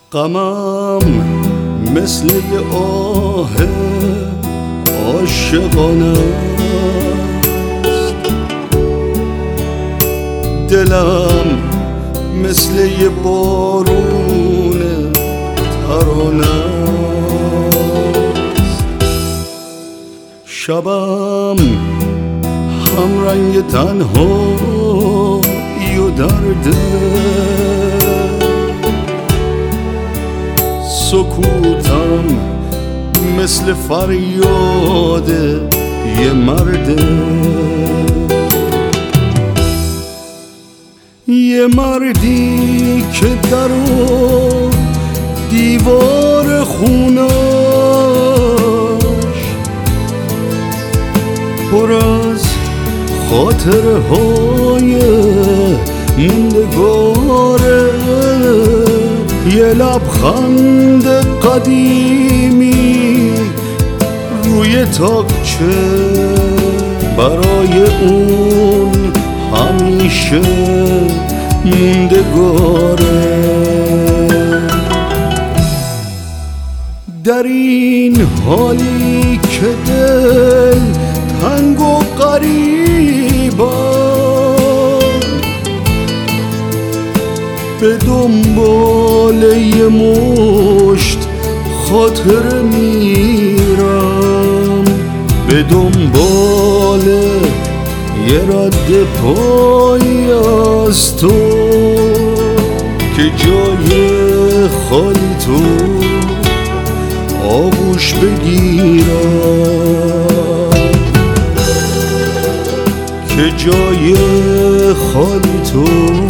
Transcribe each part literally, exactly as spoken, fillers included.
غمم مثل یه آه عاشقانه است، دلم مثل یه بارون ترانه است، شبم هم رنگ تنهایی و درده، سکوتم مثل فریاد یه مرده، یه مردی که در و دیوار خونش پر از خاطره های موندگاره، یه لبخند قدیمی روی تاقچه برای اون همیشه موندگاره. در این حالی که دل تنگ و غریبم، به دنبال یه مشت خاطر میرم، به دنبال یه رد پایی از تو که جای خالی تو آغوش بگیرم، که جای خالی تو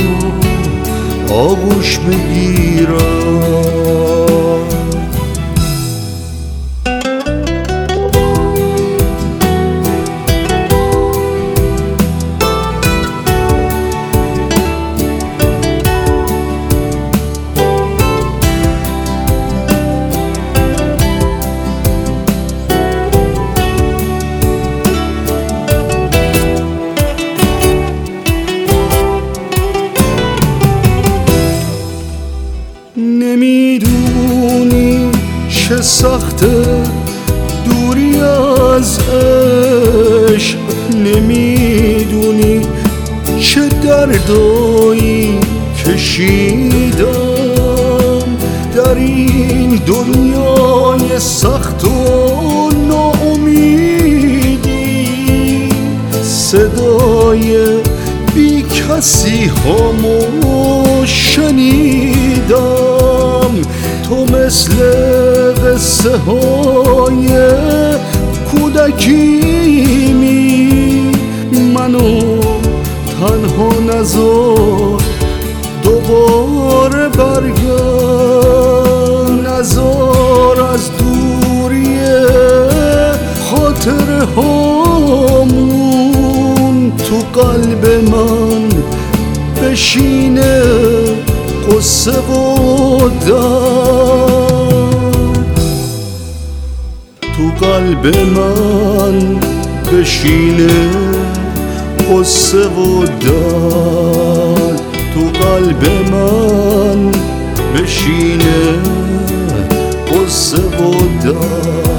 آغوش بگیرم. نمیدونی چه سخته دوری از عشق، نمیدونی چه دردایی کشیدم در این دنیای سخت و ناامیدی، صدای بی کسی هامو شنیدم، تو مثل قصه های کودکیمی منو تنها نذار، دوباره برگرد، نذار از دوری خاطره هامون تو قلب من بشینه قصه و درد، تو قلب من بشینه قصه و درد، تو قلب من بشینه قصه و درد.